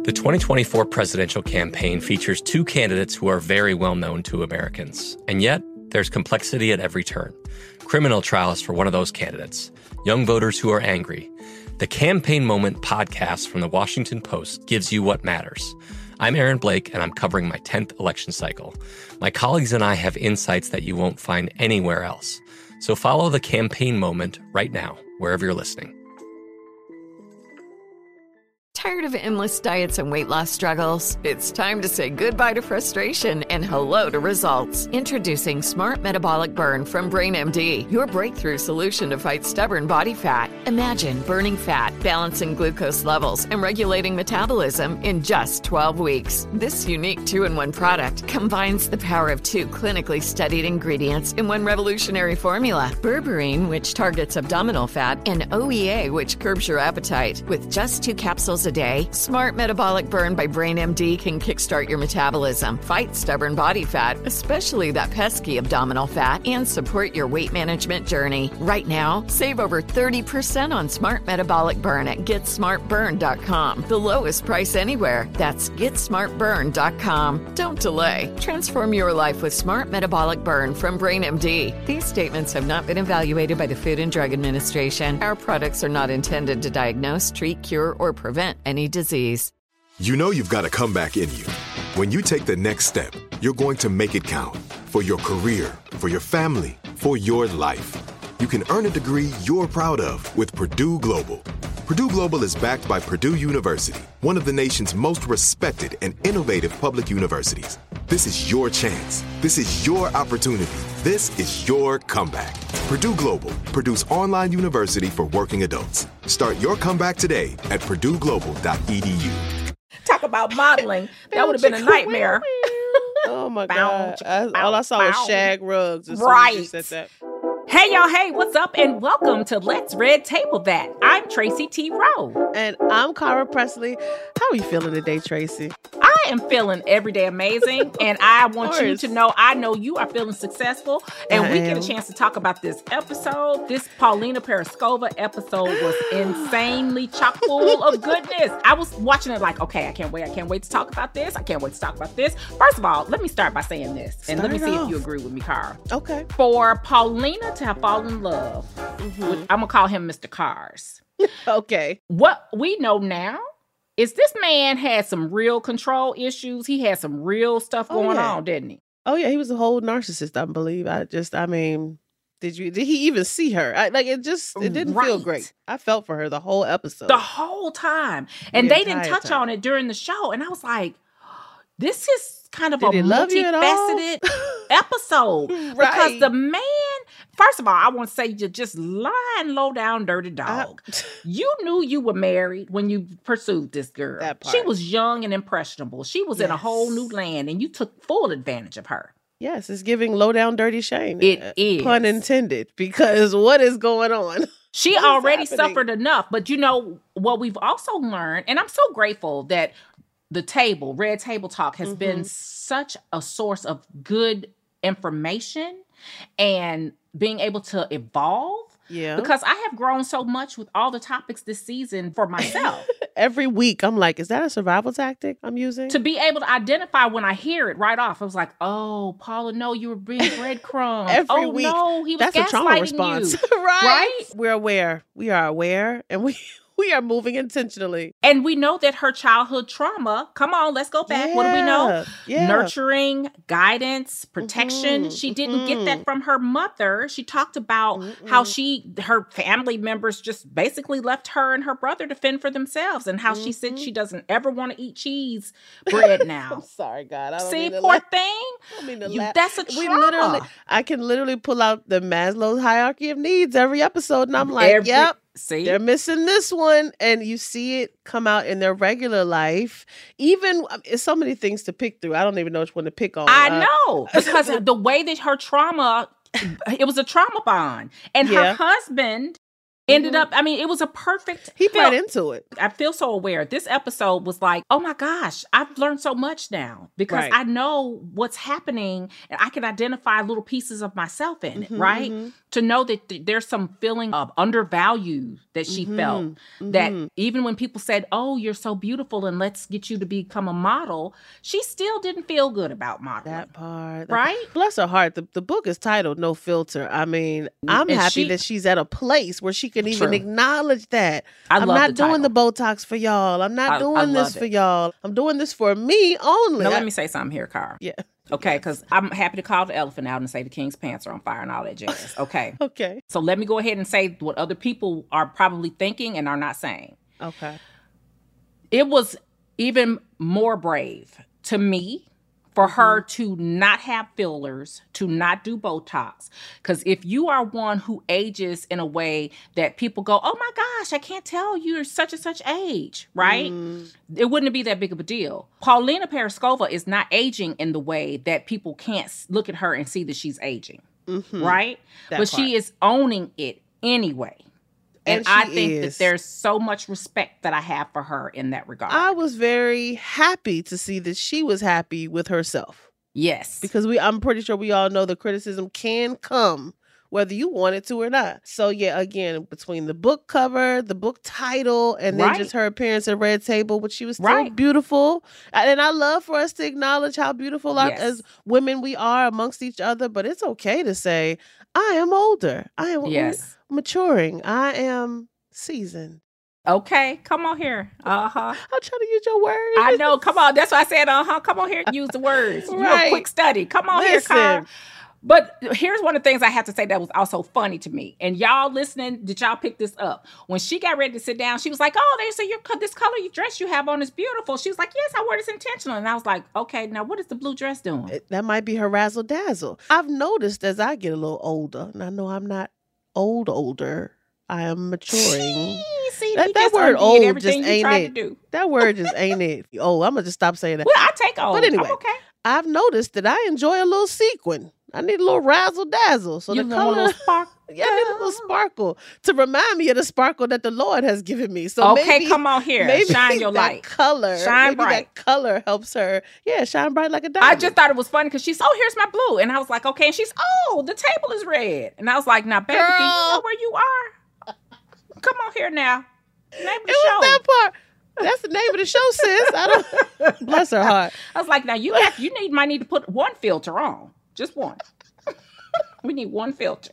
The 2024 presidential campaign features two candidates who are very well known to Americans. And yet, there's complexity at every turn. Criminal trials for one of those candidates. Young voters who are angry. The Campaign Moment podcast from the Washington Post gives you what matters. I'm Aaron Blake, and I'm covering my 10th election cycle. My colleagues and I have insights that you won't find anywhere else. So follow The Campaign Moment right now, wherever you're listening. Tired of endless diets and weight loss struggles? It's time to say goodbye to frustration and hello to results. Introducing Smart Metabolic Burn from BrainMD, your breakthrough solution to fight stubborn body fat. Imagine burning fat, balancing glucose levels, and regulating metabolism in just 12 weeks. This unique 2-in-1 product combines the power of two clinically studied ingredients in one revolutionary formula. Berberine, which targets abdominal fat, and OEA, which curbs your appetite. With just 2 capsules a day, Smart Metabolic Burn by BrainMD can kickstart your metabolism, fight stubborn body fat, especially that pesky abdominal fat, and support your weight management journey. Right now, save over 30% on Smart Metabolic Burn at GetSmartBurn.com. The lowest price anywhere. That's GetSmartBurn.com. Don't delay. Transform your life with Smart Metabolic Burn from BrainMD. These statements have not been evaluated by the Food and Drug Administration. Our products are not intended to diagnose, treat, cure, or prevent any disease. You know you've got a comeback in you. When you take the next step, you're going to make it count. For your career, for your family, for your life. You can earn a degree you're proud of with Purdue Global. Purdue Global is backed by Purdue University, one of the nation's most respected and innovative public universities. This is your chance. This is your opportunity. This is your comeback. Purdue Global, Purdue's online university for working adults. Start your comeback today at purdueglobal.edu. Talk about modeling. That would have been a nightmare. Oh my God. All I saw was shag rugs as soon as you said that. Hey, y'all. Hey, what's up? And welcome to Let's Red Table That. I'm Tracy T. Rowe. And I'm Cara Presley. How are you feeling today, Tracy? I am feeling every day amazing. And I want you to know, I know you are feeling successful. And we get a chance to talk about this episode. This Paulina Periscova episode was insanely chock full of goodness. I was watching it like, okay, I can't wait to talk about this. I can't wait to talk about this. First of all, let me start by saying this. And let me see if you agree with me, Cara. Okay. For Paulina to have fallen in love with, I'm gonna call him Mr. Cars. Okay. What we know now is this man had some real control issues. He had some real stuff going on, didn't he? Oh yeah, he was a whole narcissist, I believe. Did he even see her? It didn't feel great. I felt for her the whole episode. The whole time. And they didn't touch on it during the show. And I was like, this is kind of a multifaceted episode. Right. Because the man, first of all, I want to say you're just lying low down dirty dog. You knew you were married when you pursued this girl. That part. She was young and impressionable. She was in a whole new land and you took full advantage of her. Yes, it's giving low down dirty shame. It is. Pun intended, because what is going on? She already suffered enough. But you know, what we've also learned, and I'm so grateful that the table, Red Table Talk, has been such a source of good information and being able to evolve. Yeah. Because I have grown so much with all the topics this season for myself. Every week, I'm like, is that a survival tactic I'm using? To be able to identify when I hear it right off, I was like, oh, Paula, no, you were being breadcrumbs. Every week. No, he was That's a trauma response. You. Right? We're aware. We are aware, and we are moving intentionally. And we know that her childhood trauma, come on, let's go back. What do we know? Yeah. Nurturing, guidance, protection. She didn't get that from her mother. She talked about how her family members just basically left her and her brother to fend for themselves, and how she said she doesn't ever want to eat cheese bread now. I'm sorry, God. I don't See, mean to poor laugh. thing. I don't mean to laugh. That's a trauma. I can literally pull out the Maslow's hierarchy of needs every episode, and I'm like, yep. See? They're missing this one, and you see it come out in their regular life. Even, it's so many things to pick through. I don't even know which one to pick on. I know, because the way that her trauma, it was a trauma bond. And her husband ended up, I mean, it was a perfect. He fed into it. I feel so aware. This episode was like, oh my gosh, I've learned so much now because I know what's happening and I can identify little pieces of myself in it, right? To know that there's some feeling of undervalue that she felt, that even when people said, oh, you're so beautiful and let's get you to become a model, she still didn't feel good about modeling. That part. Right? Bless her heart. The book is titled No Filter. I mean, I'm happy that she's at a place where she can even acknowledge that. I'm not doing the Botox for y'all. I'm not doing this for y'all. I'm doing this for me only. Now, let me say something here, Car. Yeah. Okay, because I'm happy to call the elephant out and say the king's pants are on fire and all that jazz. Okay. Okay. So let me go ahead and say what other people are probably thinking and are not saying. Okay. It was even more brave to me for her to not have fillers, to not do Botox. Because if you are one who ages in a way that people go, oh my gosh, I can't tell you're such and such age, right? It wouldn't be that big of a deal. Paulina Periscova is not aging in the way that people can't look at her and see that she's aging, right? But she is owning it anyway. And I think that there's so much respect that I have for her in that regard. I was very happy to see that she was happy with herself. Yes. Because I'm pretty sure we all know the criticism can come whether you want it to or not. So yeah, again, between the book cover, the book title, and then just her appearance at Red Table, which she was still beautiful. And I love for us to acknowledge how beautiful as women we are amongst each other, but it's okay to say, I am older. I am maturing. I am seasoned. Okay, come on here. I'm trying to use your words. I know. Come on. That's why I said, come on here and use the words. You're a quick study. Come on here, Car. But here's one of the things I have to say that was also funny to me. And y'all listening, did y'all pick this up? When she got ready to sit down, she was like, oh, they say this color you dress you have on is beautiful. She was like, yes, I wore this intentional. And I was like, okay, now what is the blue dress doing? That might be her razzle dazzle. I've noticed as I get a little older, and I know I'm not older, I am maturing. See, that word old just ain't it. That word just ain't it. Oh, I'm going to just stop saying that. Well, I take old. But anyway, okay. I've noticed that I enjoy a little sequin. I need a little razzle dazzle. So you the color, a little sparkle. Yeah, I need a little sparkle to remind me of the sparkle that the Lord has given me. So okay, come on here, shine your light. Color, shine bright. That color helps her. Yeah, shine bright like a diamond. I just thought it was funny because she's, here's my blue, and I was like, okay, and she's, the table is red, and I was like, now, baby, do you know where you are? Come on here now. Name of the show. Was that part. That's the name of the show, sis. I don't. Bless her heart. I was like, now you might need to put one filter on. Just one. We need one filter.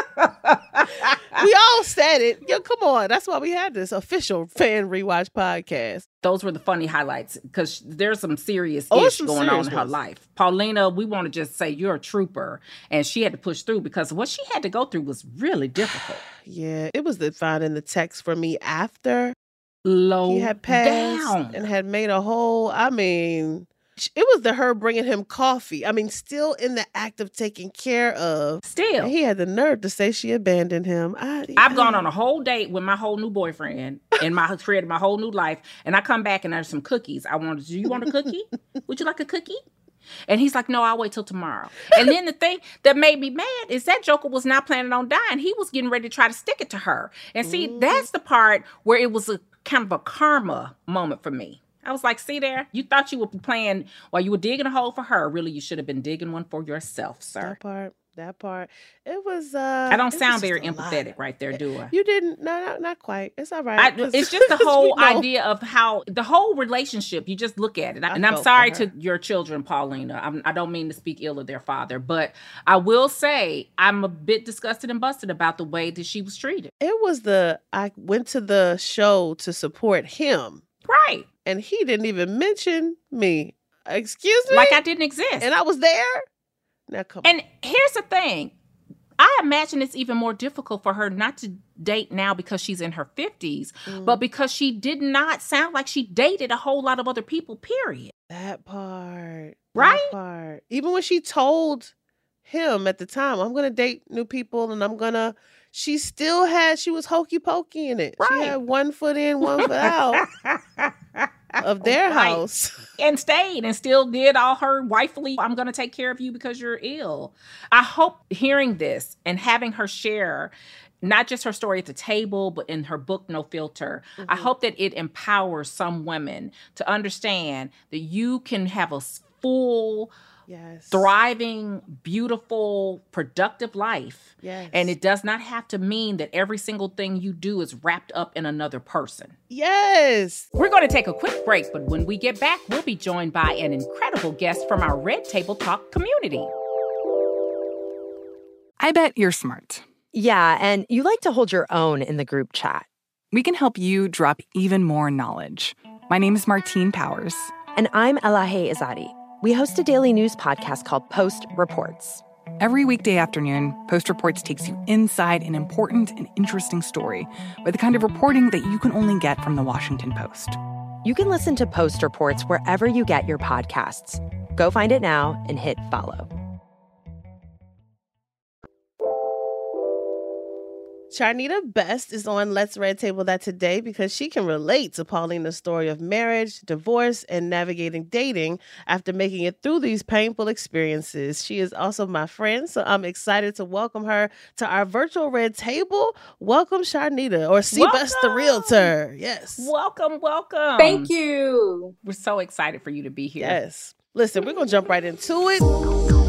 We all said it. Yo, come on. That's why we had this official fan rewatch podcast. Those were the funny highlights because there's some serious ish going on in her life. Paulina, we want to just say you're a trooper, and she had to push through because what she had to go through was really difficult. Yeah, it was finding the text for me after he had passed and had made a whole, it was her bringing him coffee. Still in the act of taking care of. Still. And he had the nerve to say she abandoned him. I've gone on a whole date with my whole new boyfriend and created my whole new life. And I come back and there's some cookies. Do you want a cookie? Would you like a cookie? And he's like, no, I'll wait till tomorrow. And then the thing that made me mad is that Joker was not planning on dying. He was getting ready to try to stick it to her. And see, that's the part where it was a kind of a karma moment for me. I was like, see there? You thought you were playing while you were digging a hole for her. Really, you should have been digging one for yourself, sir. That part. It was... I don't sound very empathetic right there, do I? You didn't. No, not quite. It's all right. It's just the whole idea of how... The whole relationship, you just look at it. And I'm sorry to your children, Paulina. I don't mean to speak ill of their father. But I will say I'm a bit disgusted and busted about the way that she was treated. It was I went to the show to support him. Right. And he didn't even mention me. Excuse me? Like I didn't exist. And I was there? Now come on. And here's the thing. I imagine it's even more difficult for her not to date now because she's in her 50s, but because she did not sound like she dated a whole lot of other people, period. That part. Right? That part. Even when she told him at the time, I'm going to date new people and she was hokey pokey in it. Right. She had one foot in, one foot out of their house. And stayed and still did all her wifely, I'm going to take care of you because you're ill. I hope hearing this and having her share not just her story at the table, but in her book, No Filter. I hope that it empowers some women to understand that you can have a full, thriving, beautiful, productive life. And it does not have to mean that every single thing you do is wrapped up in another person. We're going to take a quick break, but when we get back, we'll be joined by an incredible guest from our Red Table Talk community. I bet you're smart. Yeah, and you like to hold your own in the group chat. We can help you drop even more knowledge. My name is Martine Powers. And I'm Elahe Izadi. We host a daily news podcast called Post Reports. Every weekday afternoon, Post Reports takes you inside an important and interesting story with the kind of reporting that you can only get from the Washington Post. You can listen to Post Reports wherever you get your podcasts. Go find it now and hit follow. Charnita Best is on Let's Red Table That today because she can relate to Paulina's story of marriage, divorce, and navigating dating after making it through these painful experiences. She is also my friend, so I'm excited to welcome her to our virtual Red Table. Welcome, Charnita, or C-Best the Realtor. Yes. Welcome. Thank you. We're so excited for you to be here. Yes. Listen, we're going to jump right into it.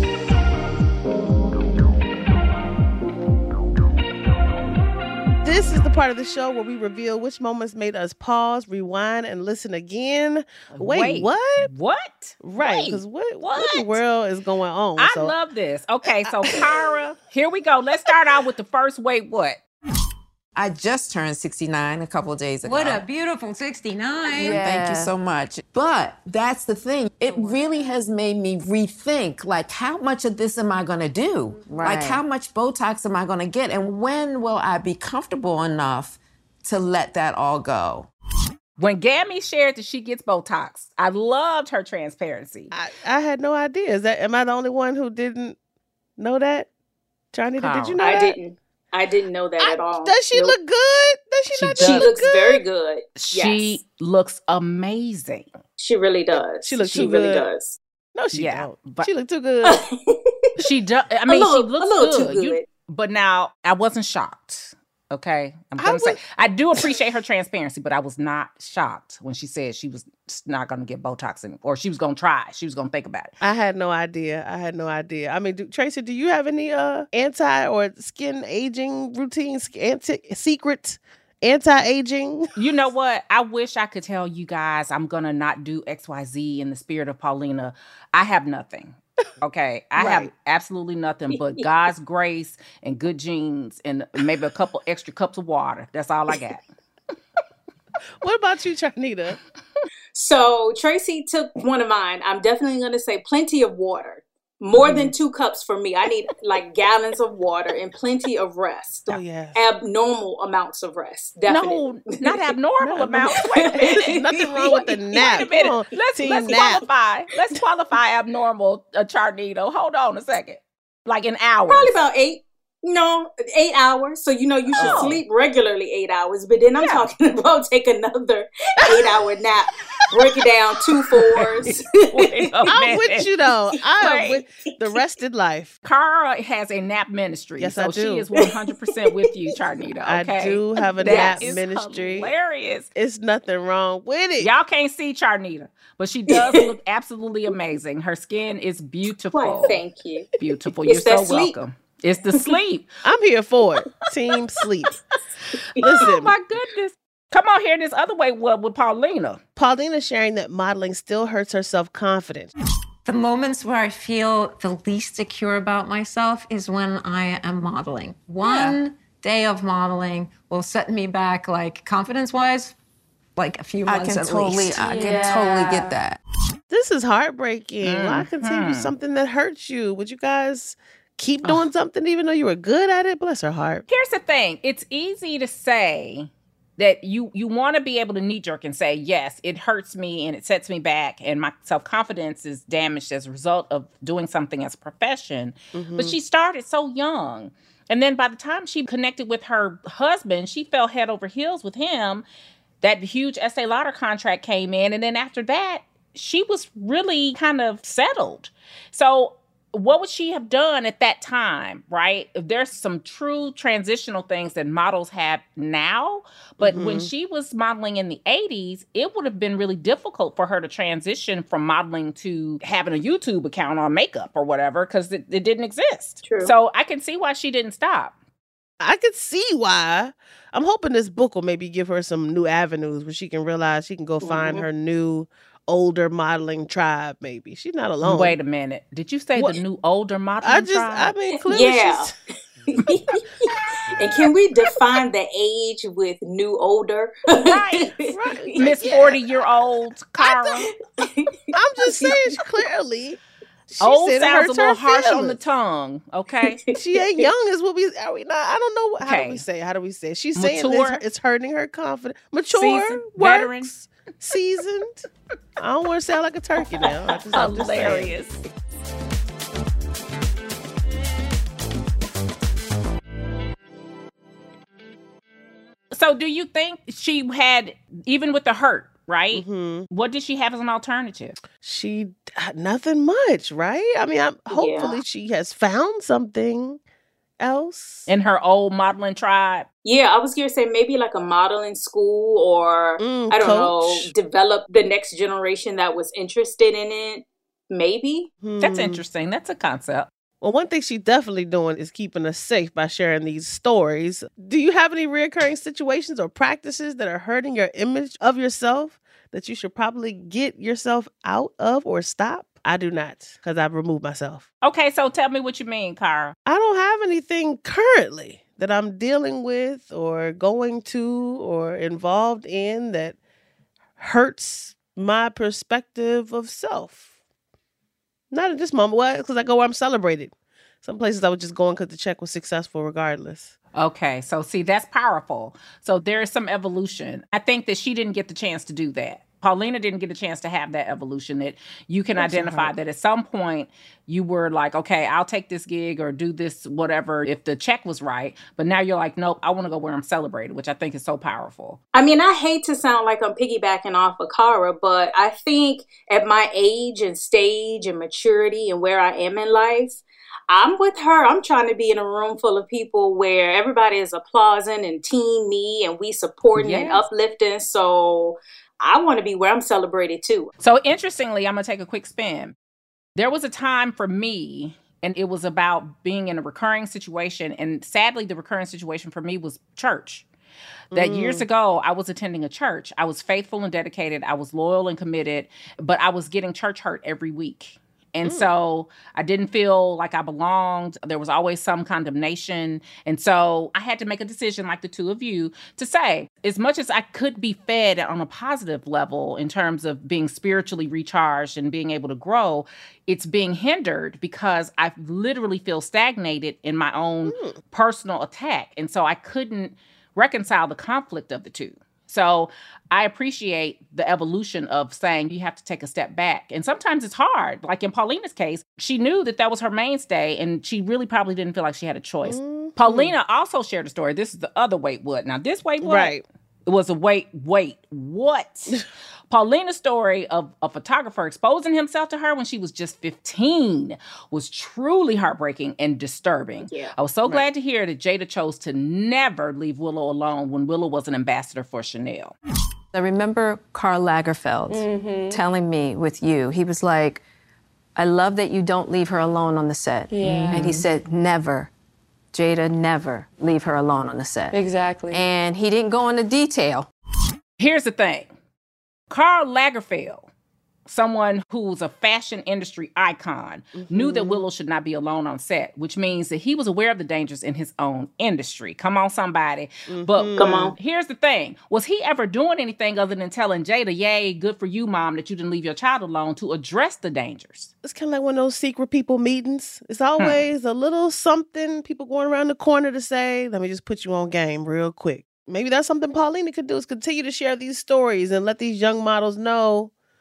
This is the part of the show where we reveal which moments made us pause, rewind, and listen again. Wait, what? What? Right, because what in the world is going on? I love this. Okay, so Cara, here we go. Let's start out with the first wait, what? I just turned 69 a couple of days ago. What a beautiful 69. Yeah. Thank you so much. But that's the thing. It really has made me rethink, like, how much of this am I going to do? Right. Like, how much Botox am I going to get? And when will I be comfortable enough to let that all go? When Gammy shared that she gets Botox, I loved her transparency. I had no idea. Am I the only one who didn't know that? Charnita, did you know that? I didn't know that at all. Does she look good? She looks very good. She looks amazing. She really does. She looks too really good. does. No, she don't. But she looked too good. She does. I mean, she looks a little good. Too good. But now, I wasn't shocked. Okay, I'm gonna say I do appreciate her transparency, but I was not shocked when she said she was not gonna get Botox or she was gonna try. She was gonna think about it. I had no idea. I mean, Tracy, do you have any anti or skin aging routines? Secret anti-aging? You know what? I wish I could tell you guys I'm gonna not do XYZ in the spirit of Paulina. I have nothing. Okay, I have absolutely nothing but God's grace and good genes and maybe a couple extra cups of water. That's all I got. What about you, Charnita? So Tracy took one of mine. I'm definitely going to say plenty of water. More than 2 cups for me. I need like gallons of water and plenty of rest. Oh, yes. Abnormal amounts of rest. Definitely. No, not abnormal amounts. Wait a minute. Nothing wrong with the nap. Wait a minute. Let's qualify. Let's qualify abnormal, Charnito. Hold on a second. Like in hours. Probably about 8. No, 8 hours. So, you should sleep regularly 8 hours. But then I'm talking about take another 8-hour nap. Break it down 2 4s. I'm with you, though. I'm with the rested life. Cara has a nap ministry. Yes, so I do. She is 100% with you, Charnita. Okay? I do have a nap ministry. Hilarious. It's nothing wrong with it. Y'all can't see Charnita, but she does look absolutely amazing. Her skin is beautiful. Well, thank you. Beautiful. You're so welcome. It's the sleep. I'm here for it. Team sleep. Listen. Oh, my goodness. Come on here this other way with Paulina. Paulina sharing that modeling still hurts her self-confidence. The moments where I feel the least secure about myself is when I am modeling. One day of modeling will set me back, like, confidence-wise, like a few months at least. I can totally get that. This is heartbreaking. Why continue something that hurts you? Would you guys keep doing something even though you were good at it? Bless her heart. Here's the thing. It's easy to say that you want to be able to knee-jerk and say, yes, it hurts me and it sets me back and my self-confidence is damaged as a result of doing something as a profession. But she started so young. And then by the time she connected with her husband, she fell head over heels with him. That huge Estee Lauder contract came in. And then after that, she was really kind of settled. So what would she have done at that time, right? There's some true transitional things that models have now, but when she was modeling in the 80s, it would have been really difficult for her to transition from modeling to having a YouTube account on makeup or whatever, because it didn't exist. True. So I can see why she didn't stop. I could see why. I'm hoping this book will maybe give her some new avenues where she can realize she can go find her new older modeling tribe, maybe. She's not alone. Wait a minute. Did you say the new older modeling tribe? I mean, clearly And can we define the age with new older? Right. Miss 40-year-old Cara. I'm just saying, clearly. Old sounds a little harsh on the tongue, okay? She ain't young is what are we not? I don't know. How do we say? She's saying it's hurting her confidence. Mature, seasoned, veteran, seasoned. I don't want to sound like a turkey now. Hilarious. So do you think she had, even with the hurt, right? What did she have as an alternative? She nothing much, right? I mean, hopefully she has found something else in her old modeling tribe. Yeah, I was going to say maybe like a modeling school, or I don't know, develop the next generation that was interested in it. Maybe. That's interesting. That's a concept. Well, one thing she's definitely doing is keeping us safe by sharing these stories. Do you have any reoccurring situations or practices that are hurting your image of yourself that you should probably get yourself out of or stop? I do not, because I've removed myself. Okay, so tell me what you mean, Cara. I don't have anything currently that I'm dealing with or going to or involved in that hurts my perspective of self. Not at this moment. Well, because I go where I'm celebrated. Some places I was just going because the check was successful regardless. Okay, so see, that's powerful. So there is some evolution. I think that she didn't get the chance to do that. Paulina didn't get a chance to have that evolution, that you can identify that at some point you were like, okay, I'll take this gig or do this, whatever, if the check was right. But now you're like, nope, I want to go where I'm celebrated, which I think is so powerful. I mean, I hate to sound like I'm piggybacking off of Cara, but I think at my age and stage and maturity and where I am in life, I'm with her. I'm trying to be in a room full of people where everybody is applauding and team me and we supporting and uplifting. So I want to be where I'm celebrated too. So interestingly, I'm going to take a quick spin. There was a time for me, and it was about being in a recurring situation. And sadly, the recurring situation for me was church. That years ago, I was attending a church. I was faithful and dedicated. I was loyal and committed, but I was getting church hurt every week. And so I didn't feel like I belonged. There was always some condemnation. And so I had to make a decision, like the two of you, to say, as much as I could be fed on a positive level in terms of being spiritually recharged and being able to grow, it's being hindered because I literally feel stagnated in my own personal attack. And so I couldn't reconcile the conflict of the two. So I appreciate the evolution of saying you have to take a step back. And sometimes it's hard. Like in Paulina's case, she knew that was her mainstay and she really probably didn't feel like she had a choice. Paulina also shared a story. This is the other wait what. Now this wait what? Right. It was a wait what? Paulina's story of a photographer exposing himself to her when she was just 15 was truly heartbreaking and disturbing. Yeah. I was so glad to hear that Jada chose to never leave Willow alone when Willow was an ambassador for Chanel. I remember Karl Lagerfeld telling me with you, he was like, I love that you don't leave her alone on the set. Yeah. And he said, never. Jada, never leave her alone on the set. Exactly. And he didn't go into detail. Here's the thing. Karl Lagerfeld, someone who's a fashion industry icon, knew that Willow should not be alone on set, which means that he was aware of the dangers in his own industry. Come on, somebody. But come on. Here's the thing. Was he ever doing anything other than telling Jada, yay, good for you, Mom, that you didn't leave your child alone, to address the dangers? It's kind of like one of those secret people meetings. It's always a little something, people going around the corner to say, let me just put you on game real quick. Maybe that's something Paulina could do, is continue to share these stories and let these young models know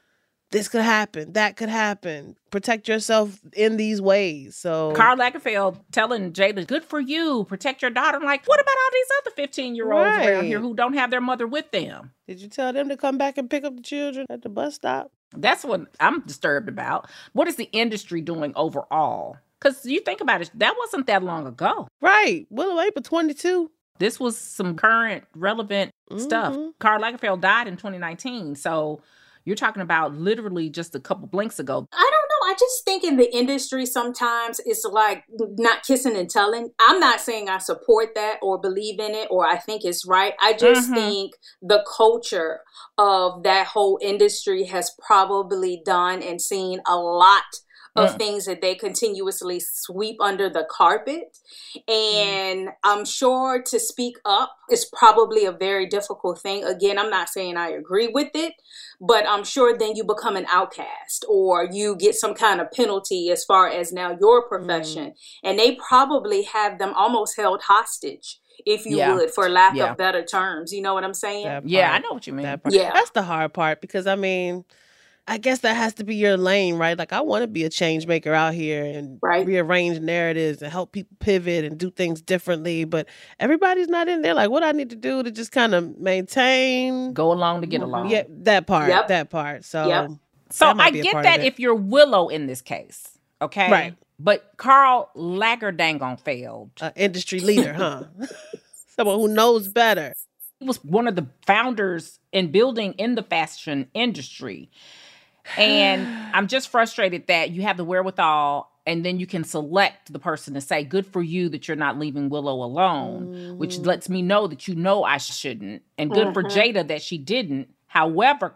this could happen, that could happen. Protect yourself in these ways. So Karl Lagerfeld telling Jada, good for you, protect your daughter. I'm like, what about all these other 15-year-olds around here who don't have their mother with them? Did you tell them to come back and pick up the children at the bus stop? That's what I'm disturbed about. What is the industry doing overall? Because you think about it, that wasn't that long ago. Right. Willow April 22. This was some current, relevant stuff. Karl Lagerfeld died in 2019. So you're talking about literally just a couple blinks ago. I don't know. I just think in the industry sometimes it's like not kissing and telling. I'm not saying I support that or believe in it or I think it's right. I just think the culture of that whole industry has probably done and seen a lot of things that they continuously sweep under the carpet. And I'm sure to speak up is probably a very difficult thing. Again, I'm not saying I agree with it, but I'm sure then you become an outcast or you get some kind of penalty as far as now your profession. And they probably have them almost held hostage, if you would, for lack of better terms. You know what I'm saying? I know what you mean. That's the hard part because, I mean, I guess that has to be your lane, right? Like, I want to be a change maker out here and rearrange narratives and help people pivot and do things differently. But everybody's not in there. Like, what I need to do to just kind of maintain. Go along to get along. Yeah, that part. That part. So, so I get that if you're Willow in this case, okay? Right. But Karl Lagerfeld. Industry leader, huh? Someone who knows better. He was one of the founders in building in the fashion industry. And I'm just frustrated that you have the wherewithal and then you can select the person to say, good for you that you're not leaving Willow alone, which lets me know that you know I shouldn't. And good for Jada that she didn't. However,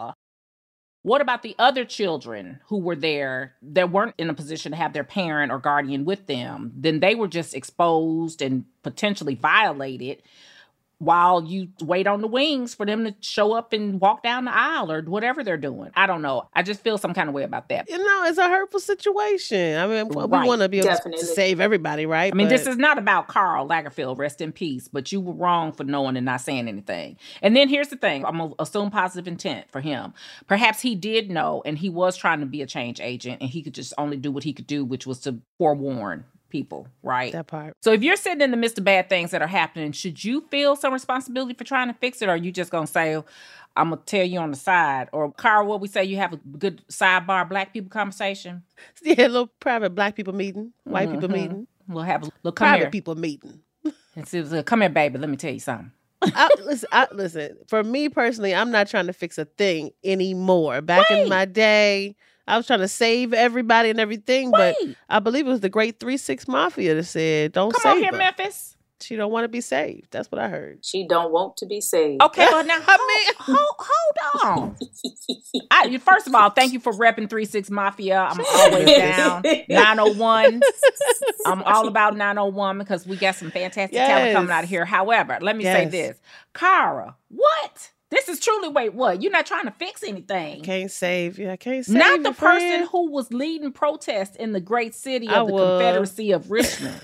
what about the other children who were there that weren't in a position to have their parent or guardian with them? Then they were just exposed and potentially violated while you wait on the wings for them to show up and walk down the aisle or whatever they're doing. I don't know. I just feel some kind of way about that. You know, it's a hurtful situation. I mean, we want to be able to save everybody, right? I mean, this is not about Karl Lagerfeld, rest in peace, but you were wrong for knowing and not saying anything. And then here's the thing. I'm going to assume positive intent for him. Perhaps he did know and he was trying to be a change agent and he could just only do what he could do, which was to forewarn people, right? That part. So if you're sitting in the midst of bad things that are happening, should you feel some responsibility for trying to fix it? Or are you just going to say, I'm going to tell you on the side? Or, Karl, what we say, you have a good sidebar black people conversation? Yeah, a little private black people meeting, white people meeting. We'll have a little private people meeting. And so, come here, baby, let me tell you something. Listen, for me personally, I'm not trying to fix a thing anymore. Back in my day, I was trying to save everybody and everything, but I believe it was the great 3-6 Mafia that said, don't save her. Come on here, Memphis. She don't want to be saved. That's what I heard. She don't want to be saved. Okay, but now, hold on. First of all, thank you for repping 3-6 Mafia. I'm always down. 901. I'm all about 901 because we got some fantastic talent coming out of here. However, let me say this. Kara, what? This is truly, what? You're not trying to fix anything. I can't save you. I can't save Not you, the person who was leading protests in the great city of the Confederacy of Richmond.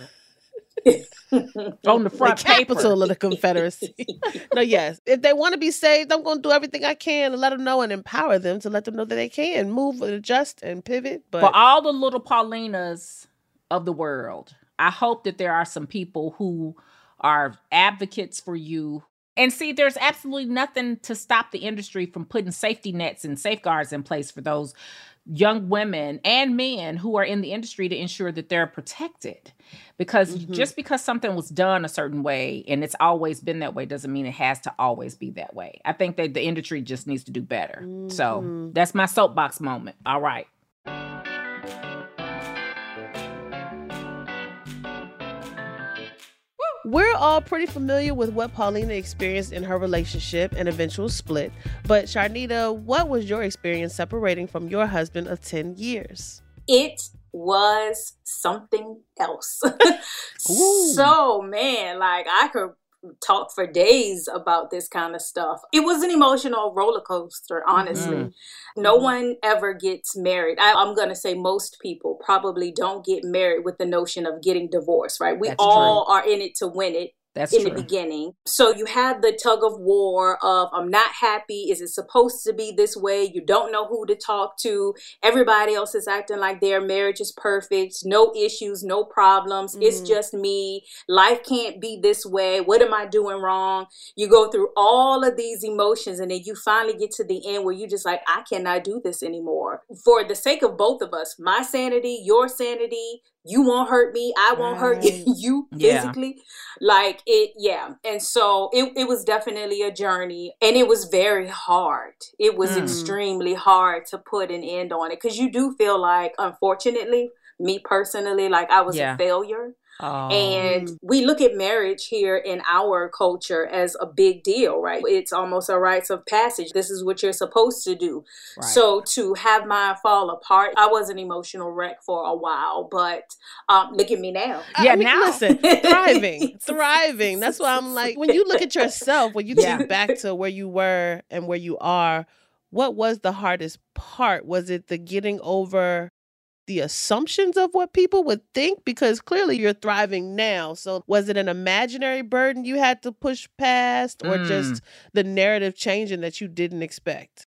On the front capital of the Confederacy. No, yes. If they want to be saved, I'm going to do everything I can to let them know and empower them to let them know that they can move and adjust and pivot. But for all the little Paulinas of the world, I hope that there are some people who are advocates for you. And see, there's absolutely nothing to stop the industry from putting safety nets and safeguards in place for those young women and men who are in the industry to ensure that they're protected. Because just because something was done a certain way and it's always been that way doesn't mean it has to always be that way. I think that the industry just needs to do better. So that's my soapbox moment. All right. We're all pretty familiar with what Paulina experienced in her relationship and eventual split. But Sharnita, what was your experience separating from your husband of 10 years? It was something else. So, man, like I could talk for days about this kind of stuff. It was an emotional roller coaster, honestly. No one ever gets married. I'm going to say most people probably don't get married with the notion of getting divorced, right? We all are in it to win it. That's in true. the beginning. So you have the tug of war of, I'm not happy. Is it supposed to be this way? You don't know who to talk to. Everybody else is acting like their marriage is perfect. No issues, no problems. It's just me. Life can't be this way. What am I doing wrong? You go through all of these emotions, and then you finally get to the end where you just like, I cannot do this anymore. For the sake of both of us, my sanity, your sanity, you won't hurt me, I won't hurt you physically. Like it, And so it was definitely a journey, and it was very hard. It was extremely hard to put an end on it, because you do feel like, unfortunately, me personally, like I was a failure. And we look at marriage here in our culture as a big deal, right? It's almost a rites of passage. This is what you're supposed to do. Right. So to have mine fall apart, I was an emotional wreck for a while, but look at me now. Now. Listen, thriving. That's why I'm like, when you look at yourself, when you think back to where you were and where you are, what was the hardest part? Was it the getting over the assumptions of what people would think? Because clearly you're thriving now. So was it an imaginary burden you had to push past, or just the narrative changing that you didn't expect?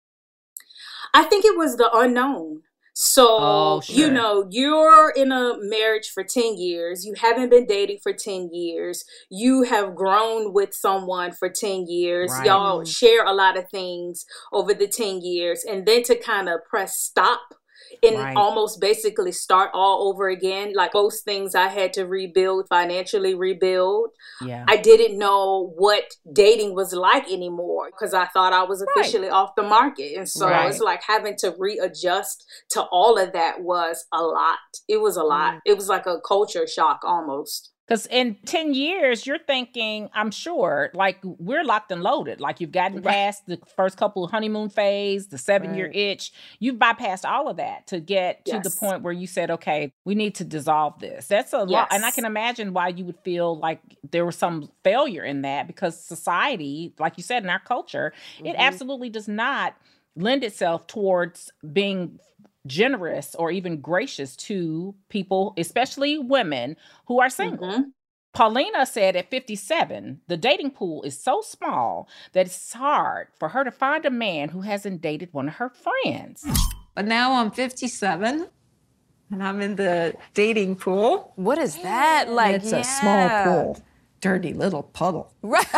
I think it was the unknown. So, you know, you're in a marriage for 10 years. You haven't been dating for 10 years. You have grown with someone for 10 years. Right. Y'all share a lot of things over the 10 years. And then to kind of press stop and almost basically start all over again. Like most things I had to rebuild, financially rebuild. Yeah. I didn't know what dating was like anymore, because I thought I was officially off the market. And so it's like having to readjust to all of that was a lot. It was a lot. It was like a culture shock almost. Because in 10 years, you're thinking, I'm sure, like, we're locked and loaded. Like, you've gotten past the first couple of honeymoon phase, the 7-year itch. You've bypassed all of that to get to the point where you said, okay, we need to dissolve this. That's a lot. And I can imagine why you would feel like there was some failure in that, because society, like you said, in our culture, it absolutely does not lend itself towards being generous or even gracious to people, especially women who are single. Paulina said at 57, the dating pool is so small that it's hard for her to find a man who hasn't dated one of her friends. But now I'm 57 and I'm in the dating pool. What is that like? It's a small pool. Dirty little puddle.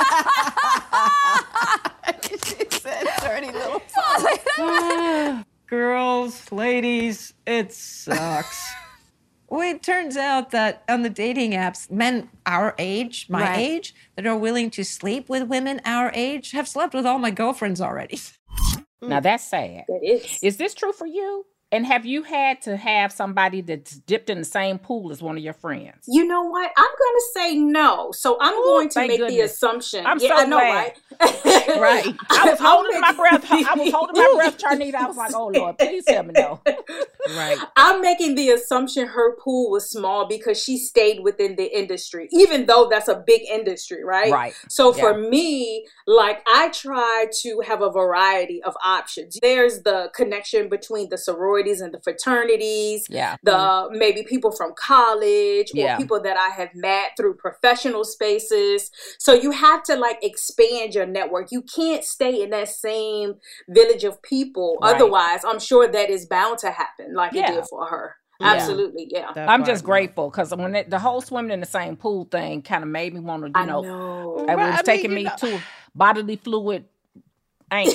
She said dirty little puddle. Girls, ladies, it sucks. Well, it turns out that on the dating apps, men our age, my age, that are willing to sleep with women our age have slept with all my girlfriends already. Now that's sad. It is. Is this true for you? And have you had to have somebody that's dipped in the same pool as one of your friends? You know what? I'm going to say no. So I'm going to make the assumption. I'm so glad. Right? Right. I was holding my breath. Charnita. I was like, oh, Lord, please tell me no. Right. I'm making the assumption her pool was small because she stayed within the industry, even though that's a big industry, right? Right. So for me, like, I try to have a variety of options. There's the connection between the sorority and the fraternities, the maybe people from college or people that I have met through professional spaces. So you have to like expand your network. You can't stay in that same village of people. Right. Otherwise, I'm sure that is bound to happen like it did for her. Absolutely, I'm just grateful because when the whole swimming in the same pool thing kind of made me want to, it was taking me to bodily fluid angst.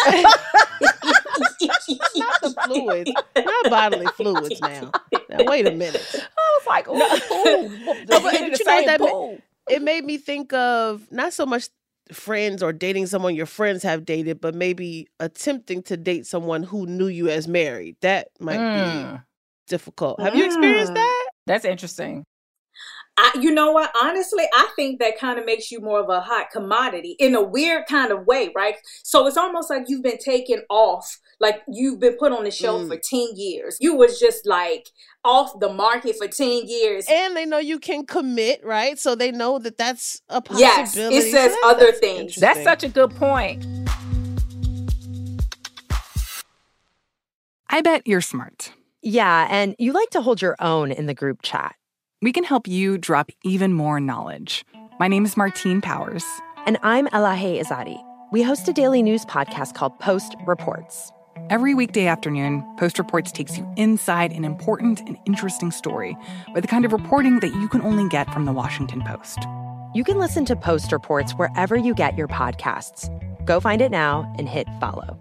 Not the fluids, not bodily fluids. Now, wait a minute. I was like, pool. It made me think of not so much friends or dating someone your friends have dated, but maybe attempting to date someone who knew you as married. That might be difficult. Have you experienced that? That's interesting. You know what? Honestly, I think that kind of makes you more of a hot commodity in a weird kind of way, right? So it's almost like you've been taken off, like you've been put on the shelf for 10 years. You was just like off the market for 10 years. And they know you can commit, right? So they know that that's a possibility. Yes, it says other things. That's such a good point. I bet you're smart. Yeah, and you like to hold your own in the group chat. We can help you drop even more knowledge. My name is Martine Powers. And I'm Elahe Izadi. We host a daily news podcast called Post Reports. Every weekday afternoon, Post Reports takes you inside an important and interesting story with the kind of reporting that you can only get from the Washington Post. You can listen to Post Reports wherever you get your podcasts. Go find it now and hit follow.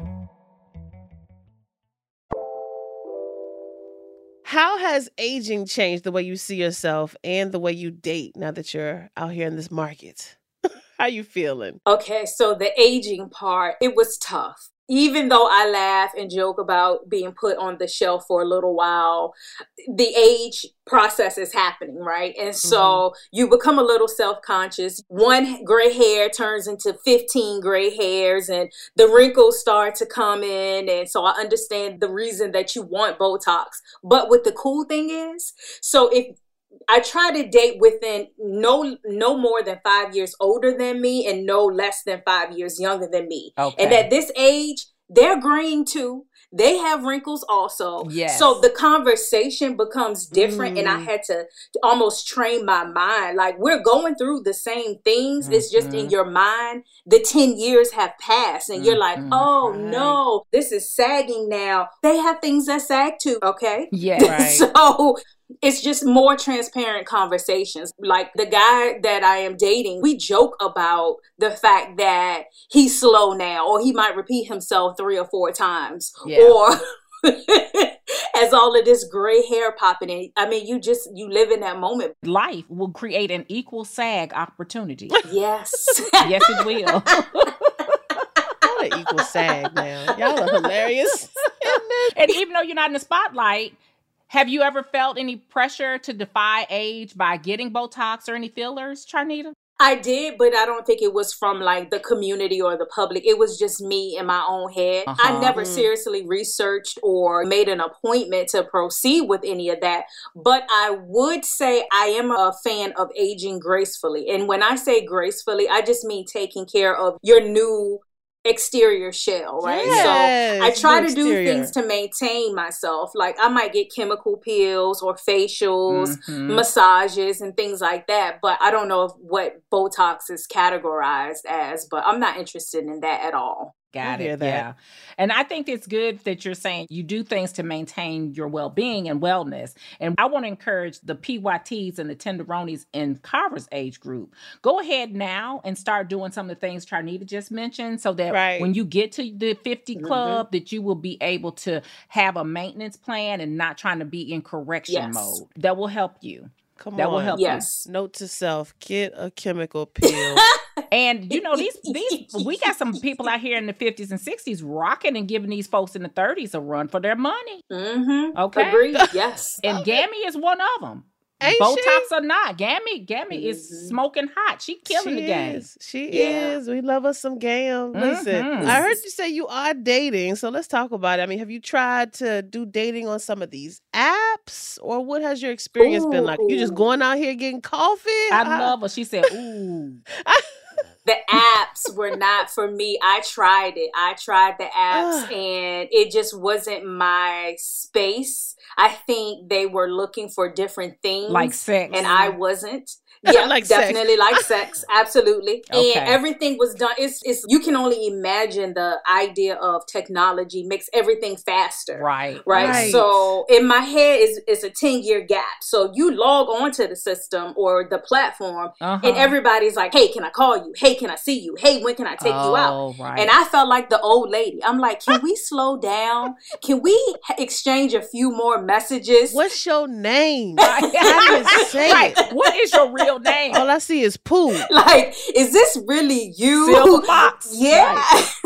How has aging changed the way you see yourself and the way you date now that you're out here in this market? How you feeling? Okay, so the aging part, it was tough. Even though I laugh and joke about being put on the shelf for a little while, the age process is happening, right? And so you become a little self-conscious. One gray hair turns into 15 gray hairs and the wrinkles start to come in. And so I understand the reason that you want Botox. But what the cool thing is, so if I try to date within no more than 5 years older than me and no less than 5 years younger than me. Okay. And at this age, they're graying too. They have wrinkles also. Yes. So the conversation becomes different. And I had to almost train my mind. Like, we're going through the same things. It's just in your mind, the 10 years have passed and you're like, oh no, this is sagging now. They have things that sag too. Okay. Yeah. Right. So it's just more transparent conversations. Like the guy that I am dating, we joke about the fact that he's slow now, or he might repeat himself 3 or 4 times, or as all of this gray hair popping in. I mean, you live in that moment. Life will create an equal SAG opportunity. Yes. Yes, it will. What an equal SAG now. Y'all are hilarious. And even though you're not in the spotlight, have you ever felt any pressure to defy age by getting Botox or any fillers, Charnita? I did, but I don't think it was from like the community or the public. It was just me in my own head. I never seriously researched or made an appointment to proceed with any of that. But I would say I am a fan of aging gracefully. And when I say gracefully, I just mean taking care of your new exterior shell, right? Yes, so I try to do things to maintain myself. Like I might get chemical peels or facials, massages and things like that. But I don't know what Botox is categorized as, but I'm not interested in that at all. Got it. Yeah. And I think it's good that you're saying you do things to maintain your well-being and wellness. And I want to encourage the PYTs and the tenderonis in Carver's age group. Go ahead now and start doing some of the things Charnita just mentioned so that when you get to the 50 club, that you will be able to have a maintenance plan and not trying to be in correction mode. That will help you. That will help you. Note to self, get a chemical peel. And you know, these we got some people out here in the 50s and 60s rocking and giving these folks in the 30s a run for their money. Okay. Agreed. Yes. And Gammy is one of them. Ain't Botox she? Or not, Gammy is smoking hot. She killing the game. She is. We love us some Gam. Listen, I heard you say you are dating, so let's talk about it. I mean, have you tried to do dating on some of these apps, or what has your experience been like? You just going out here getting coffee? I love her. She said, "Ooh." The apps were not for me. I tried it. I tried the apps and it just wasn't my space. I think they were looking for different things. Like sex. And I wasn't. Yeah, like definitely like sex. Absolutely. Okay. And everything was done. It's you can only imagine the idea of technology makes everything faster. Right. So in my head is a 10-year gap. So you log onto the system or the platform and everybody's like, hey, can I call you? Hey, can I see you? Hey, when can I take you out? Right. And I felt like the old lady. I'm like, can we slow down? Can we exchange a few more messages? What's your name? How do you say it? What is your real name? All I see is poo. Like, is this really you? Silver Fox. Yeah.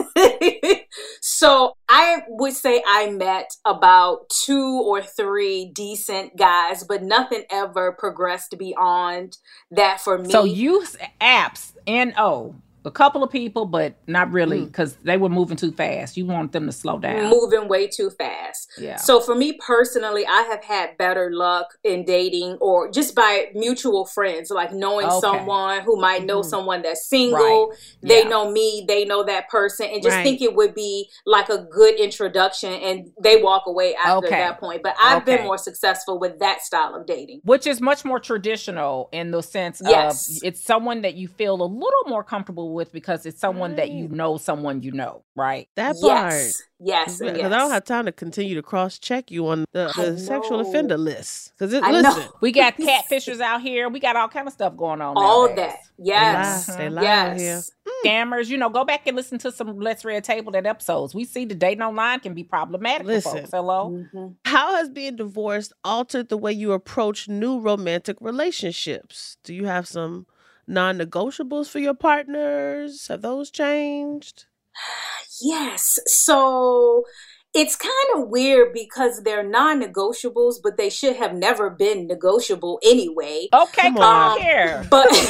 Right. So I would say I met about 2 or 3 decent guys, but nothing ever progressed beyond that for me. So use apps, N-O. a couple of people, but not really, because they were moving too fast. You want them to slow down. Moving way too fast. Yeah. So for me personally, I have had better luck in dating or just by mutual friends, like knowing someone who might know someone that's single. Right. They know me, they know that person, and just think it would be like a good introduction, and they walk away after that point. But I've been more successful with that style of dating. Which is much more traditional in the sense of it's someone that you feel a little more comfortable with because it's someone that you know, right? That part. Yes. Because I don't have time to continue to cross-check you on the sexual offender list. Because we got catfishers out here. We got all kind of stuff going on. All nowadays. that. Yes. They lie out here. Scammers, go back and listen to some Let's Red Table that episodes. We see the dating online can be problematic for folks. Hello? How has being divorced altered the way you approach new romantic relationships? Do you have some non-negotiables for your partners? Have those changed? Yes. So it's kind of weird because they're non-negotiables, but they should have never been negotiable anyway. Okay, come here.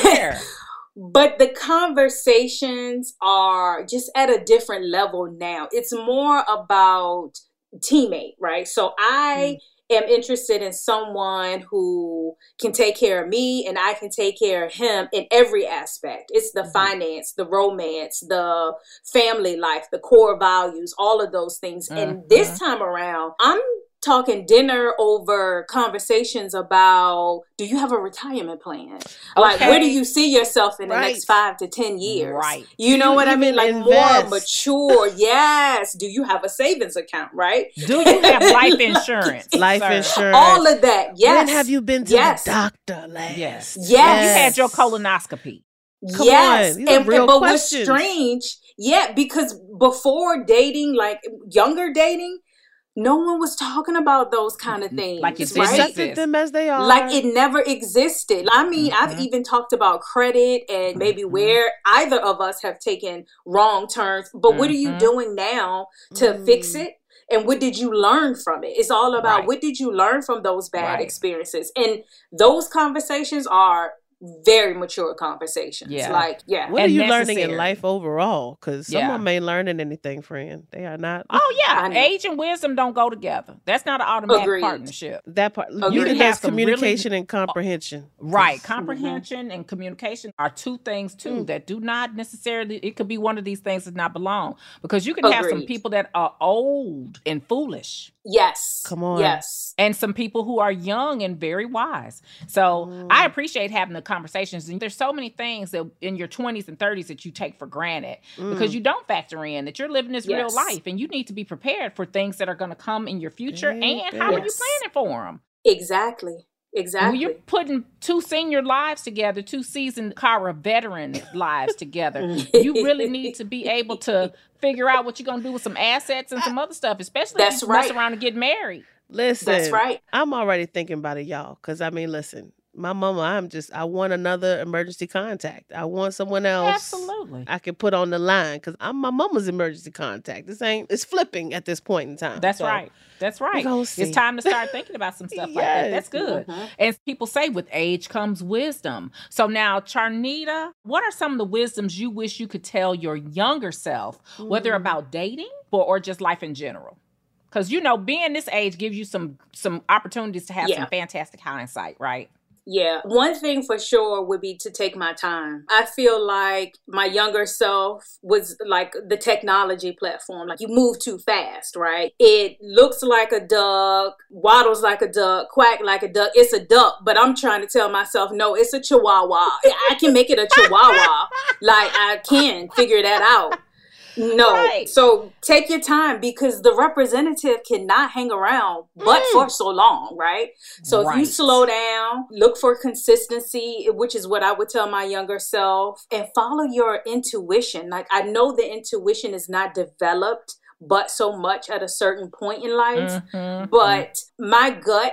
But the conversations are just at a different level now. It's more about teammate, right? So I am interested in someone who can take care of me and I can take care of him in every aspect. It's the finance, the romance, the family life, the core values, all of those things. And this time around, I'm talking dinner over conversations about, do you have a retirement plan? Like, where do you see yourself in the next 5 to 10 years? Right. You know what I mean? Like more mature. Yes. Do you have a savings account? Right. Do you have life insurance? Insurance. All of that. Yes. When have you been to the doctor last? Yes. Yes. You had your colonoscopy. Come on. These are real but questions. what's strange, because before dating, like younger dating, no one was talking about those kind of things. Like it accepted them as they are. Like it never existed. I mean, I've even talked about credit and maybe where either of us have taken wrong turns. But what are you doing now to fix it? And what did you learn from it? It's all about what did you learn from those bad experiences? And those conversations are very mature conversations. What are you learning in life overall? Because someone may learning anything, friend. They are not. Oh yeah, age and wisdom don't go together. That's not an automatic partnership. That part. You can have communication and comprehension. Right, comprehension and communication are two things too that do not necessarily. It could be one of these things that not belong because you can have some people that are old and foolish. Yes. Come on. Yes. And some people who are young and very wise. So I appreciate having the conversations. And there's so many things that in your 20s and 30s that you take for granted because you don't factor in that you're living this real life and you need to be prepared for things that are going to come in your future. And how are you planning for them? Exactly. When you're putting two senior lives together, two seasoned Cara veteran lives together, you really need to be able to figure out what you're going to do with some assets and some other stuff, especially if you mess around and get married. Listen, that's right. I'm already thinking about it, y'all, because I mean, listen, my mama, I want another emergency contact. I want someone else. Absolutely. I can put on the line because I'm my mama's emergency contact. It's flipping at this point in time. That's right. That's right. It's time to start thinking about some stuff like that. That's good. And people say with age comes wisdom. So now, Charnita, what are some of the wisdoms you wish you could tell your younger self, whether about dating or just life in general? Because, being this age gives you some opportunities to have some fantastic hindsight, right? Yeah. One thing for sure would be to take my time. I feel like my younger self was like the technology platform. Like you move too fast, right? It looks like a duck, waddles like a duck, quack like a duck. It's a duck, but I'm trying to tell myself, no, it's a chihuahua. I can make it a chihuahua. Like I can figure that out. No. Right. So take your time because the representative cannot hang around but for so long, right? So if you slow down, look for consistency, which is what I would tell my younger self, and follow your intuition. Like I know the intuition is not developed but so much at a certain point in life, but my gut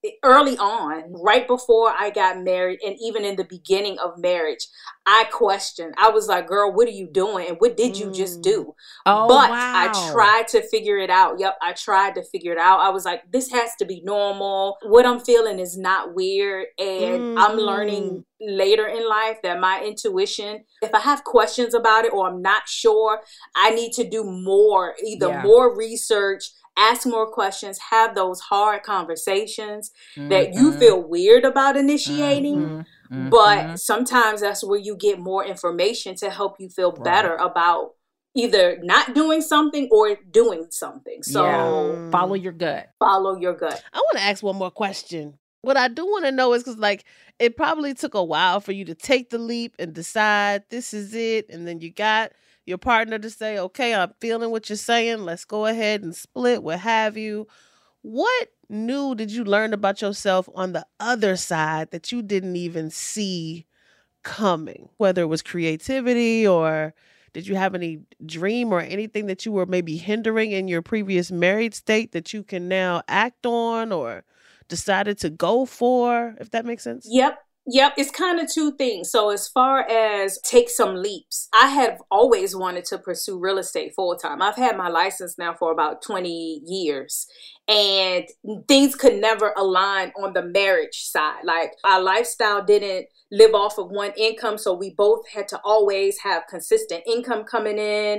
early on, right before I got married, and even in the beginning of marriage, I questioned. I was like, girl, what are you doing? And what did you just do? Oh, but wow. I tried to figure it out. Yep, I tried to figure it out. I was like, this has to be normal. What I'm feeling is not weird. And I'm learning later in life that my intuition, if I have questions about it or I'm not sure, I need to do more, either more research, ask more questions, have those hard conversations that you feel weird about initiating. But sometimes that's where you get more information to help you feel better about either not doing something or doing something. So follow your gut. Follow your gut. I want to ask one more question. What I do want to know is, because like it probably took a while for you to take the leap and decide this is it. And then you got your partner to say, okay, I'm feeling what you're saying. Let's go ahead and split, what have you. What new did you learn about yourself on the other side that you didn't even see coming? Whether it was creativity, or did you have any dream or anything that you were maybe hindering in your previous married state that you can now act on or decided to go for, if that makes sense? Yep, it's kind of two things. So as far as take some leaps, I have always wanted to pursue real estate full time. I've had my license now for about 20 years, and things could never align on the marriage side. Like our lifestyle didn't live off of one income, so we both had to always have consistent income coming in.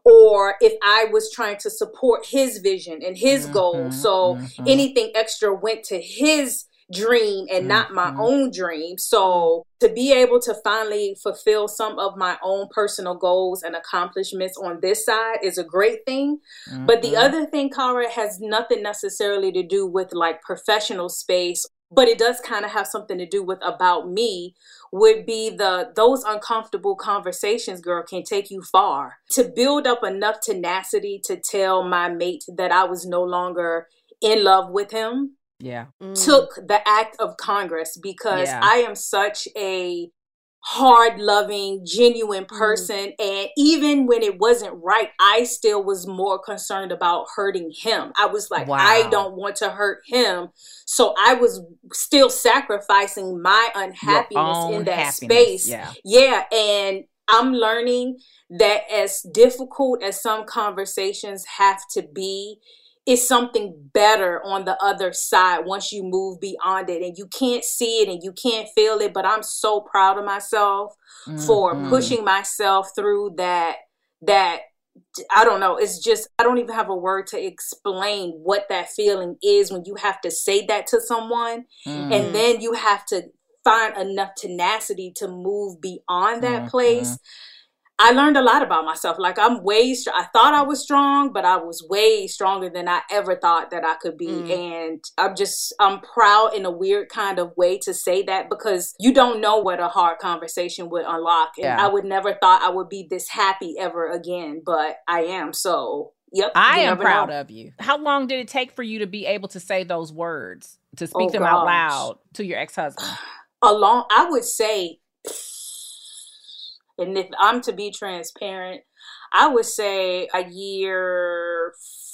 Or if I was trying to support his vision and his goals, so anything extra went to his dream and not my own dream. So to be able to finally fulfill some of my own personal goals and accomplishments on this side is a great thing. But the other thing, Cara, has nothing necessarily to do with like professional space, but it does kind of have something to do with about me, would be those uncomfortable conversations, girl, can take you far. To build up enough tenacity to tell my mate that I was no longer in love with him took the act of Congress, because I am such a hard-loving, genuine person. And even when it wasn't right, I still was more concerned about hurting him. I was like, I don't want to hurt him. So I was still sacrificing my unhappiness in that space. Yeah. And I'm learning that as difficult as some conversations have to be, it's something better on the other side once you move beyond it, and you can't see it and you can't feel it. But I'm so proud of myself for pushing myself through that. I don't know. It's just, I don't even have a word to explain what that feeling is when you have to say that to someone, and then you have to find enough tenacity to move beyond that place. I learned a lot about myself. Like I thought I was strong, but I was way stronger than I ever thought that I could be. And I'm proud in a weird kind of way to say that, because you don't know what a hard conversation would unlock. And I would never thought I would be this happy ever again, but I am. So, yep. I am proud of you. How long did it take for you to be able to say those words, to speak them out loud to your ex-husband? I would say, and if I'm to be transparent, I would say a year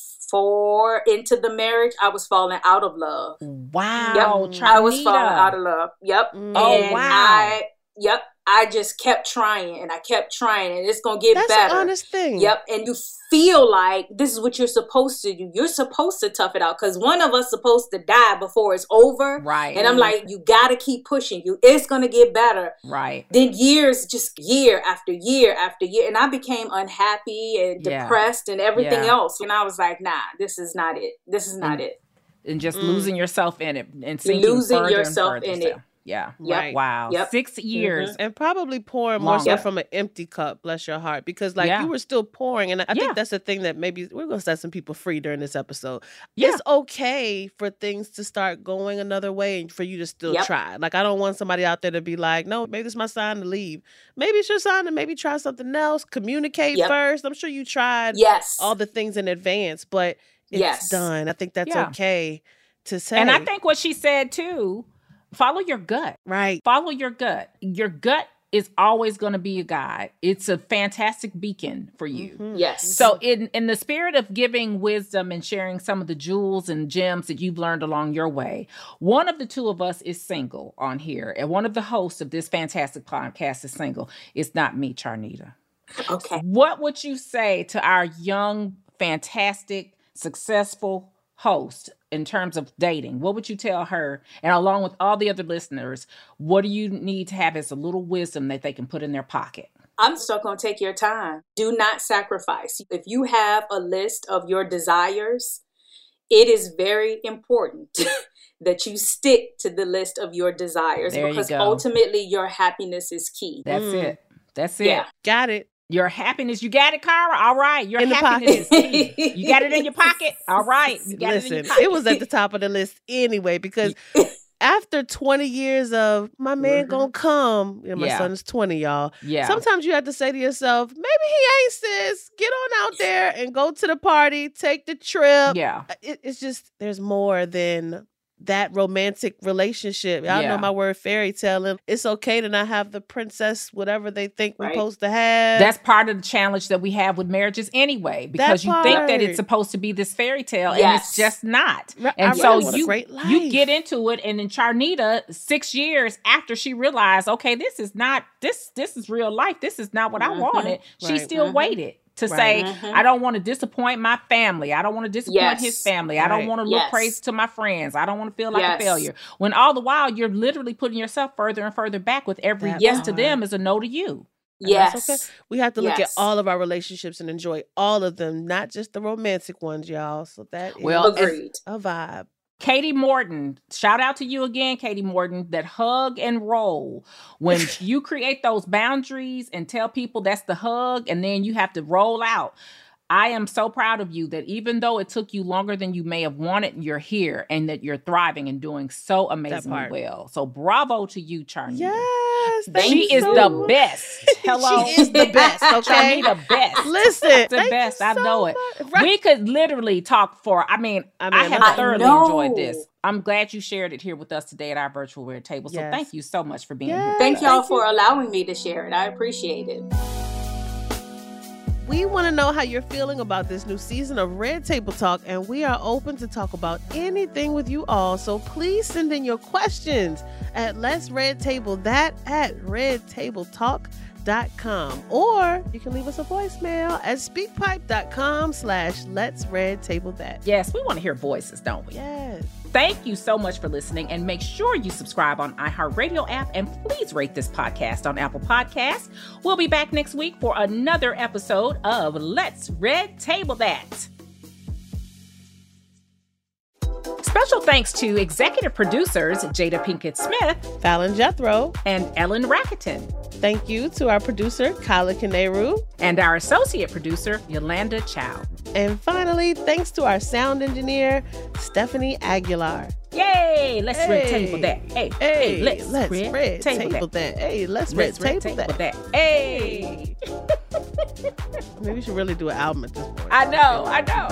4 into the marriage, I was falling out of love. Wow. Yep. I was falling out of love. Yep. Oh, wow. I just kept trying and I kept trying, and it's going to get better. That's an honest thing. Yep. And you feel like this is what you're supposed to do. You're supposed to tough it out, because one of us supposed to die before it's over. Right. And I'm like, you got to keep pushing. It's going to get better. Right. Then just year after year after year. And I became unhappy and depressed and everything else. And I was like, nah, this is not it. This is not it. And just losing yourself in it and losing yourself in it. Yeah. Right. Wow. 6 years. And probably pouring more so from an empty cup, bless your heart. Because you were still pouring. And I think that's the thing that maybe we're going to set some people free during this episode. It's okay for things to start going another way and for you to still try. Like, I don't want somebody out there to be like, no, maybe this is my sign to leave. Maybe it's your sign to maybe try something else. Communicate first. I'm sure you tried all the things in advance, but it's done. I think that's okay to say. And I think what she said too, follow your gut. Right. Follow your gut. Your gut is always going to be a guide. It's a fantastic beacon for you. Mm-hmm. Yes. So in the spirit of giving wisdom and sharing some of the jewels and gems that you've learned along your way, one of the two of us is single on here. And one of the hosts of this fantastic podcast is single. It's not me, Charnita. Okay. What would you say to our young, fantastic, successful host in terms of dating? What would you tell her? And along with all the other listeners, what do you need to have as a little wisdom that they can put in their pocket? I'm still going to take your time. Do not sacrifice. If you have a list of your desires, it is very important that you stick to the list of your desires, because ultimately your happiness is key. That's it. That's it. Yeah. Got it. Your happiness, you got it, Cara? All right. Your happiness is key. You got it in your pocket? All right. You got it in your pocket. It was at the top of the list anyway, because after 20 years of my man gonna come, my son is 20, y'all. Yeah. Sometimes you have to say to yourself, maybe he ain't, sis. Get on out there and go to the party, take the trip. Yeah. It's just, there's more than that romantic relationship. Y'all know my word, fairy tale. It's okay to not have the princess, whatever they think we're supposed to have. That's part of the challenge that we have with marriages anyway, because you think that it's supposed to be this fairy tale and it's just not. And so you get into it, and then Charnita, 6 years after she realized, okay, this is real life. This is not what I wanted. She still waited to say, I don't want to disappoint my family. I don't want to disappoint his family. I don't want to look crazy to my friends. I don't want to feel like a failure. When all the while, you're literally putting yourself further and further back with every yes to them is a no to you. Yes. Okay. We have to look at all of our relationships and enjoy all of them, not just the romantic ones, y'all. So that is a vibe. Katie Morton, shout out to you again, Katie Morton, that hug and roll. When you create those boundaries and tell people that's the hug, and then you have to roll out. I am so proud of you that even though it took you longer than you may have wanted, you're here and that you're thriving and doing so amazingly well. So bravo to you, Charnita. Yes. She is the best. Hello. She is the best, okay? Charnita, the best. Listen. The best. I know it. Right. We could literally talk for, I have thoroughly enjoyed this. I'm glad you shared it here with us today at our virtual red table. So thank you so much for being here. Thank y'all for allowing me to share it. I appreciate it. We want to know how you're feeling about this new season of Red Table Talk, and we are open to talk about anything with you all. So please send in your questions at Let's Red Table That at redtabletalk.com, or you can leave us a voicemail at speakpipe.com/Let's Red Table That. Yes, we want to hear voices, don't we? Yes. Thank you so much for listening, and make sure you subscribe on iHeartRadio app, and please rate this podcast on Apple Podcasts. We'll be back next week for another episode of Let's Red Table That. Special thanks to executive producers Jada Pinkett Smith, Fallon Jethro, and Ellen Rakuten. Thank you to our producer, Kyla Kaneru, and our associate producer, Yolanda Chow. And finally, thanks to our sound engineer, Stephanie Aguilar. Yay! Let's red table that. Hey, let's red table that. Hey, let's red table that. Hey! Maybe we should really do an album at this point. I know.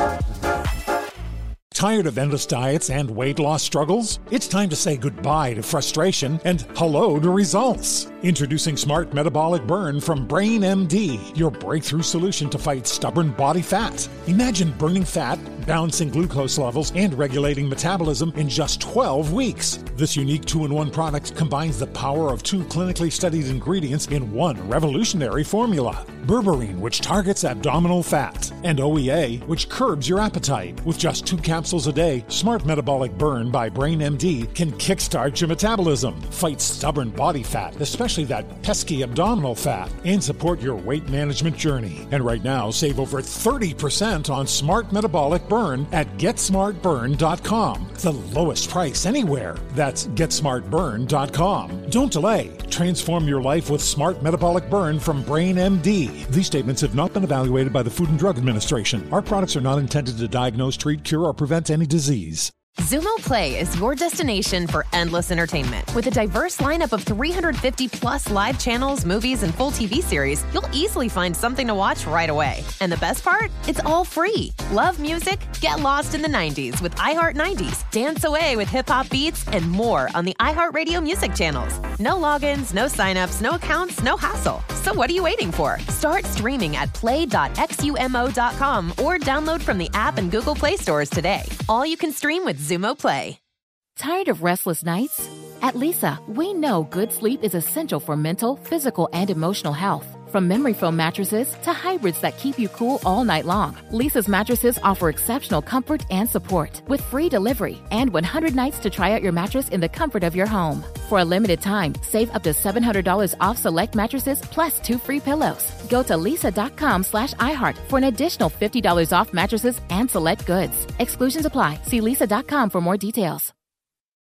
Tired of endless diets and weight loss struggles? It's time to say goodbye to frustration and hello to results. Introducing Smart Metabolic Burn from Brain MD, your breakthrough solution to fight stubborn body fat. Imagine burning fat, balancing glucose levels, and regulating metabolism in just 12 weeks. This unique 2-in-1 product combines the power of 2 clinically studied ingredients in one revolutionary formula. Berberine, which targets abdominal fat, and OEA, which curbs your appetite. With just 2 capsules a day, Smart Metabolic Burn by Brain MD can kickstart your metabolism, fight stubborn body fat, especially that pesky abdominal fat, and support your weight management journey. And right now, save over 30% on Smart Metabolic Burn at GetSmartBurn.com. The lowest price anywhere. That's GetSmartBurn.com. Don't delay. Transform your life with Smart Metabolic Burn from Brain MD. These statements have not been evaluated by the Food and Drug Administration. Our products are not intended to diagnose, treat, cure, or prevent any disease. Xumo Play is your destination for endless entertainment. With a diverse lineup of 350 plus live channels, movies, and full TV series, you'll easily find something to watch right away. And the best part? It's all free. Love music? Get lost in the 90s with iHeart 90s, dance away with hip-hop beats, and more on the iHeartRadio music channels. No logins, no signups, no accounts, no hassle. So what are you waiting for? Start streaming at play.xumo.com or download from the app and Google Play stores today. All you can stream with Xumo Play. Tired of restless nights? At Leesa, we know good sleep is essential for mental, physical, and emotional health. From memory foam mattresses to hybrids that keep you cool all night long, Leesa's mattresses offer exceptional comfort and support with free delivery and 100 nights to try out your mattress in the comfort of your home. For a limited time, save up to $700 off select mattresses plus 2 free pillows. Go to leesa.com/iHeart for an additional $50 off mattresses and select goods. Exclusions apply. See leesa.com for more details.